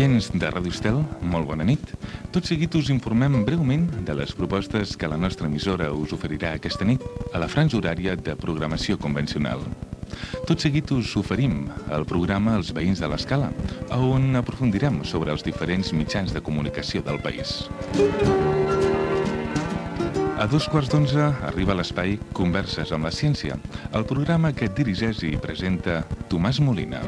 Oients de Ràdio Estel, molt bona nit. Tot seguit us informem breument de les propostes que la nostra emissora us oferirà aquesta nit a la franja horària de programació convencional. Tot seguit us oferim el programa Els Veïns de l'Escala, on aprofundirem sobre els diferents mitjans de comunicació del país. A 11:15 arriba l'espai Converses amb la Ciència, el programa que dirigeix i presenta Tomàs Molina.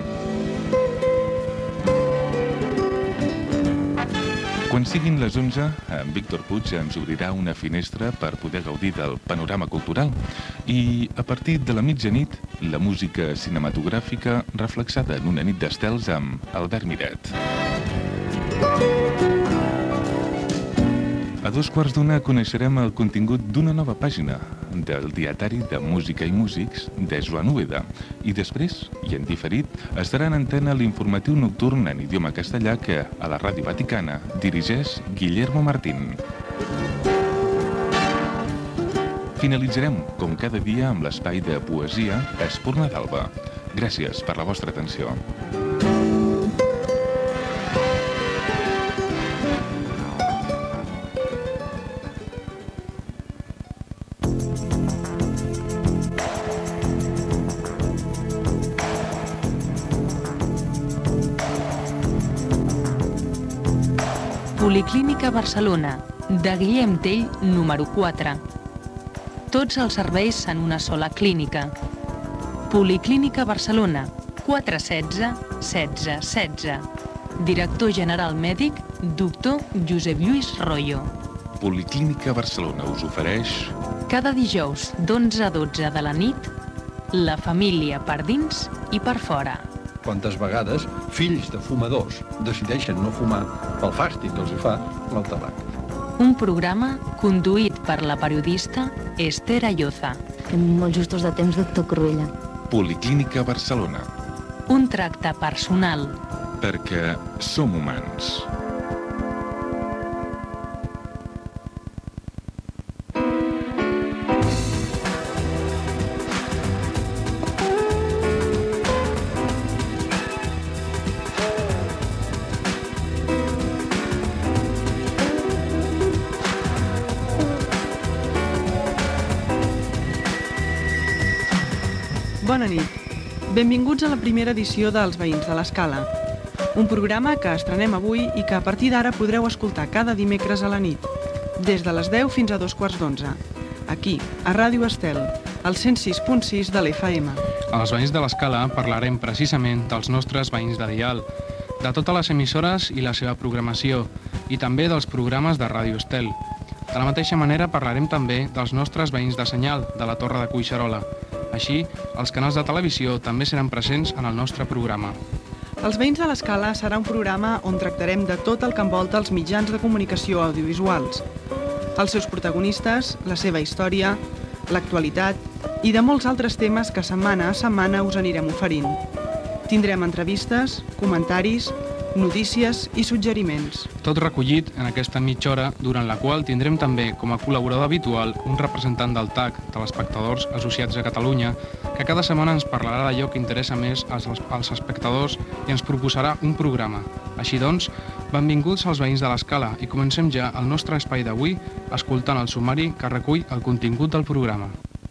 Quan siguin les 11, en Víctor Puig ens obrirà una finestra per poder gaudir del panorama cultural i, a partir de la mitjanit, la música cinematogràfica reflexada en una nit d'estels amb Albert Miret. A 2:15 coneixerem el contingut d'una nova pàgina del Dietari de Música i Músics de Joan Úbeda i després, i en diferit, estarà en antena l'informatiu nocturn en idioma castellà que, a la Ràdio Vaticana, dirigeix Guillermo Martín. Finalitzarem, com cada dia, amb l'espai de poesia Espurna d'Alba. Gràcies per la vostra atenció. Policlínica Barcelona, de Guillem Tell, número 4. Tots els serveis en una sola clínica. Policlínica Barcelona, 416 16 16. Director general mèdic, doctor Josep Lluís Royo. Policlínica Barcelona us ofereix... Cada dijous, d'11 a 12 de la nit, la família per dins i per fora. Quantes vegades fills de fumadors decideixen no fumar pel fàstic que els fa el tabac. Un programa conduït per la periodista Esther Ayoza. Molt justos de temps, doctor Cruella. Policlínica Barcelona. Un tracte personal. Perquè som humans. Bona nit. Benvinguts a la primera edició dels Veïns de l'Escala, un programa que estrenem avui i que a partir d'ara podreu escoltar cada dimecres a la nit, des de les 10 fins a 2:15, aquí, a Ràdio Estel, al 106.6 de l'FM. A les Veïns de l'Escala parlarem precisament dels nostres veïns de dial, de totes les emissores i la seva programació, i també dels programes de Ràdio Estel. De la mateixa manera parlarem també dels nostres veïns de senyal, de la Torre de Collserola. Així, els canals de televisió també seran presents en el nostre programa. Els Veïns de l'Escala serà un programa on tractarem de tot el que envolta els mitjans de comunicació audiovisuals, els seus protagonistes, la seva història, l'actualitat i de molts altres temes que setmana a setmana us anirem oferint. Tindrem entrevistes, comentaris, notícies i suggeriments. Tot recollit en aquesta mitja hora, durant la qual tindrem també com a col·laborador habitual un representant del TAC, de l'Espectadors Associats de Catalunya, que cada setmana ens parlarà d'allò que interessa més als espectadors i ens proposarà un programa. Així doncs, benvinguts als Veïns de l'Escala i comencem ja el nostre espai d'avui escoltant el sumari que recull el contingut del programa.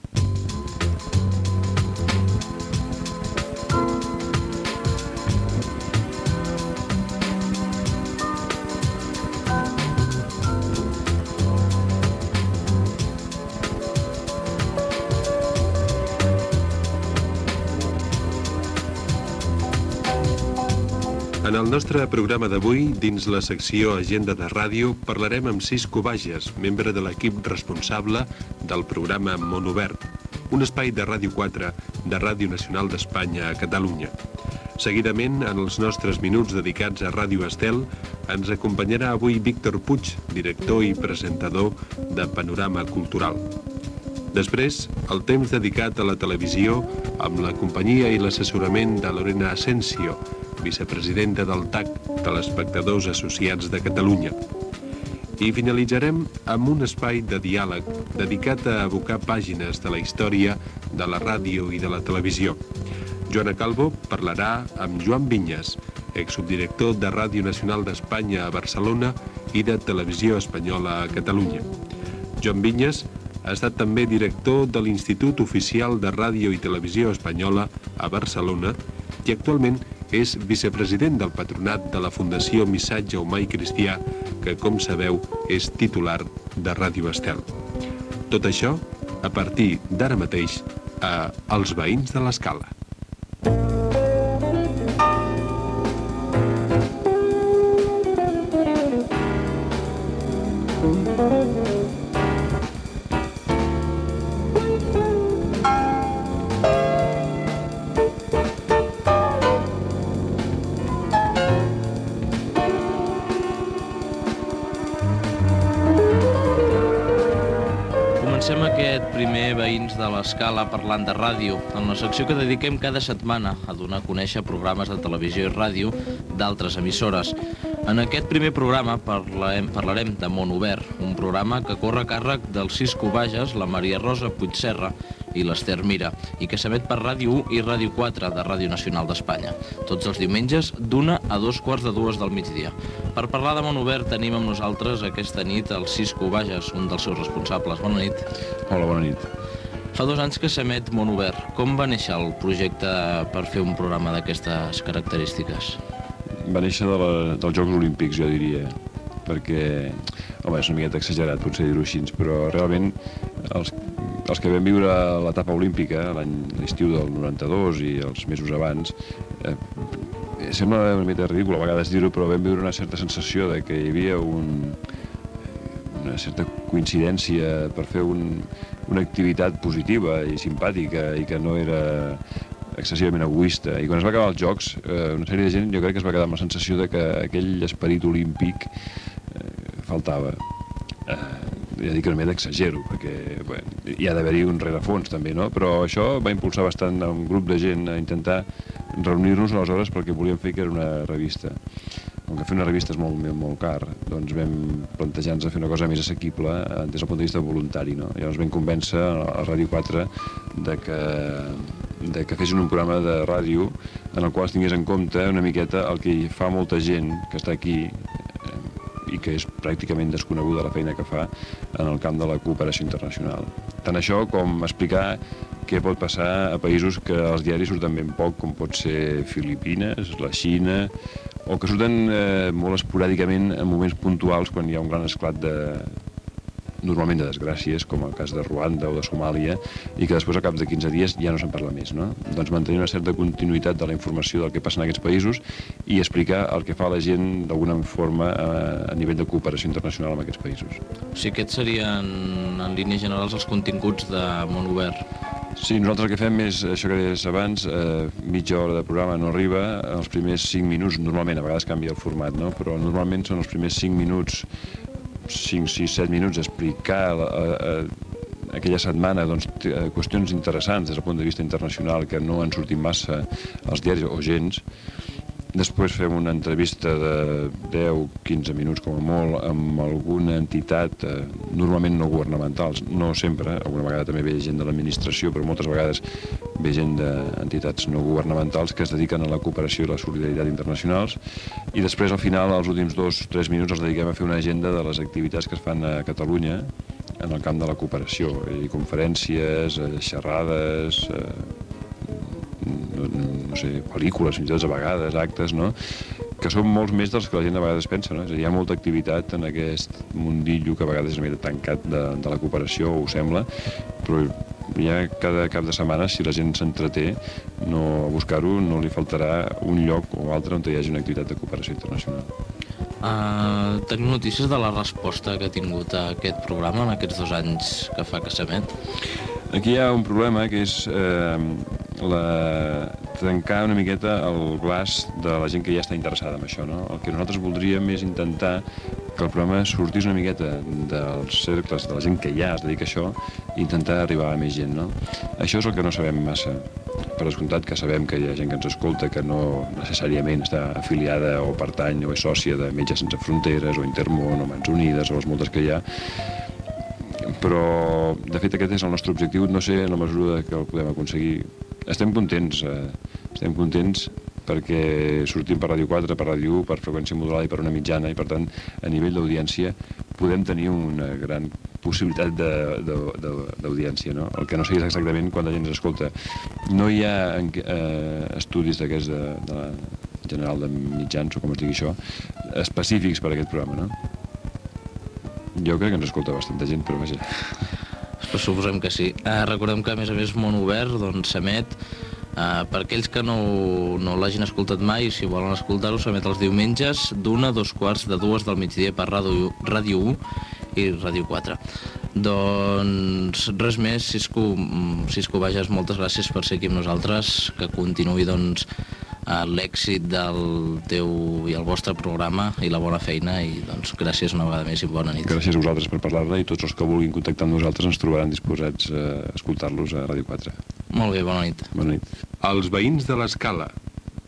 En el nostre programa d'avui, dins la secció Agenda de Ràdio, parlarem amb Cisco Bages, membre de l'equip responsable del programa Món Obert, un espai de Ràdio 4 de Ràdio Nacional d'Espanya a Catalunya. Seguidament, en els nostres minuts dedicats a Ràdio Estel, ens acompanyarà avui Víctor Puig, director i presentador de Panorama Cultural. Després, el temps dedicat a la televisió amb la companyia i l'assessorament de Lorena Asensio, vicepresidenta del TAC, de l'Espectadors Associats de Catalunya. I finalitzarem amb un espai de diàleg dedicat a evocar pàgines de la història de la ràdio i de la televisió. Joana Calvo parlarà amb Joan Vinyes, exsubdirector de Ràdio Nacional d'Espanya a Barcelona i de Televisió Espanyola a Catalunya. Joan Vinyes ha estat també director de l'Institut Oficial de Ràdio i Televisió Espanyola a Barcelona i actualment és vicepresident del patronat de la Fundació Missatge Humà i Cristià, que, com sabeu, és titular de Ràdio Estel. Tot això a partir d'ara mateix a Els Veïns de l'Escala. Comencem aquest primer Veïns de l'Escala parlant de ràdio, en la secció que dediquem cada setmana a donar a conèixer programes de televisió i ràdio d'altres emissores. En aquest primer programa parlarem de Món Obert, un programa que corre a càrrec del Cisco Bages, la Maria Rosa Puigserra i l'Ester Mira, i que s'emet per Ràdio 1 i Ràdio 4 de Ràdio Nacional d'Espanya, tots els diumenges d'1 a 2:45 del migdia. Per parlar de Món Obert tenim amb nosaltres aquesta nit el Cisco Bages, un dels seus responsables. Bona nit. Hola, bona nit. Fa 2 anys que s'emet Món Obert. Com va néixer el projecte per fer un programa d'aquestes característiques? Va néixer dels Jocs Olímpics, jo diria, perquè, home, és una miqueta exagerat potser dir-ho així, però realment els que vam viure l'etapa olímpica, l'estiu del 92 i els mesos abans, sembla una mica ridícul a vegades dir-ho, però vam viure una certa sensació de que hi havia una certa coincidència per fer una activitat positiva i simpàtica i que no era excessivament egoista. I quan es va acabar els Jocs, una sèrie de gent jo crec que es va quedar amb la sensació de que aquell esperit olímpic faltava. Ja dic que una mica exagero, perquè hi ha d'haver-hi un rerefons també, no? Però això va impulsar bastant a un grup de gent a intentar reunir-nos aleshores perquè volíem fer que era una revista. Com que fer una revista és molt car, doncs vam plantejar-nos de fer una cosa més assequible des del punt de vista voluntari, no? Llavors vam convèncer a Ràdio 4 de que fessin un programa de ràdio en el qual es tingués en compte una miqueta el que fa molta gent que està aquí i que és pràcticament desconeguda la feina que fa en el camp de la cooperació internacional. Tant això com explicar què pot passar a països que als diaris surten ben poc, com pot ser Filipines, la Xina, o que surten molt esporàdicament en moments puntuals quan hi ha un gran esclat normalment de desgràcies, com el cas de Ruanda o de Somàlia, i que després, al cap de 15 dies, ja no se'n parla més, no? Doncs mantenir una certa continuïtat de la informació del que passa en aquests països i explicar el que fa la gent d'alguna forma a nivell de cooperació internacional en aquests països. O sigui, aquests serien, en línies generals, els continguts de Món Obert. Sí, nosaltres el que fem és, això que deies abans, mitja hora de programa no arriba, els primers 5 minuts, normalment, a vegades canvia el format, no? Però normalment són els primers 5 minuts, 5, 6, 7 minuts, explicar aquella setmana qüestions interessants des del punt de vista internacional que no han sortit massa als diaris o gens. Després fem una entrevista de 10-15 minuts com a molt amb alguna entitat, normalment no governamentals, no sempre, alguna vegada també ve gent de l'administració, però moltes vegades ve gent d'entitats no governamentals que es dediquen a la cooperació i la solidaritat internacionals. I després, al final, els últims 2-3 minuts els dediquem a fer una agenda de les activitats que es fan a Catalunya en el camp de la cooperació, conferències, xerrades, no sé, pel·lícules, fins i tot a vegades, actes, no? Que són molts més dels que la gent a vegades pensa, no? És a dir, hi ha molta activitat en aquest mundillo que a vegades és una mica tancat de la cooperació, ho sembla, però ja cada cap de setmana, si la gent s'entreté a buscar-ho, no li faltarà un lloc o altre on hi hagi una activitat de cooperació internacional. Tenim notícies de la resposta que ha tingut aquest programa en aquests 2 anys que fa que s'emet? Aquí hi ha un problema que és trencar una miqueta el glaç de la gent que ja està interessada en això, no? El que nosaltres voldríem és intentar que el programa sortís una miqueta dels cercles de la gent que ja es dedica a això i intentar arribar a més gent, no? Això és el que no sabem massa. Per descomptat que sabem que hi ha gent que ens escolta que no necessàriament està afiliada o pertany o és sòcia de Metges Sense Fronteres o Intermón o Mans Unides o les moltes que hi ha, però de fet aquest és el nostre objectiu, no sé en la mesura que el podem aconseguir. Estem contents perquè sortim per Ràdio 4, per Ràdio 1, per freqüència modulada i per una mitjana, i per tant, a nivell d'audiència, podem tenir una gran possibilitat d'audiència, no? El que no sé és exactament quan la gent ens escolta. No hi ha estudis d'aquests de la general de mitjans, o com es digui això, específics per a aquest programa, no? Jo crec que ens escolta bastanta gent, però vaja. Suposem que sí. Recordem que, a més, Món Obert s'emet, per aquells que no l'hagin escoltat mai, si volen escoltar-ho, s'emet els diumenges d'1 a 2:45 del migdia per Ràdio 1 i Ràdio 4. Doncs res més, Cisco Bages, moltes gràcies per ser aquí amb nosaltres, que continuï doncs l'èxit del teu i el vostre programa i la bona feina, i doncs gràcies una vegada més i bona nit. Gràcies a vosaltres per parlar-ne, i tots els que vulguin contactar amb nosaltres ens trobaran disposats a escoltar-los a Ràdio 4. Molt bé, bona nit. Bona nit. Els veïns de l'Escala,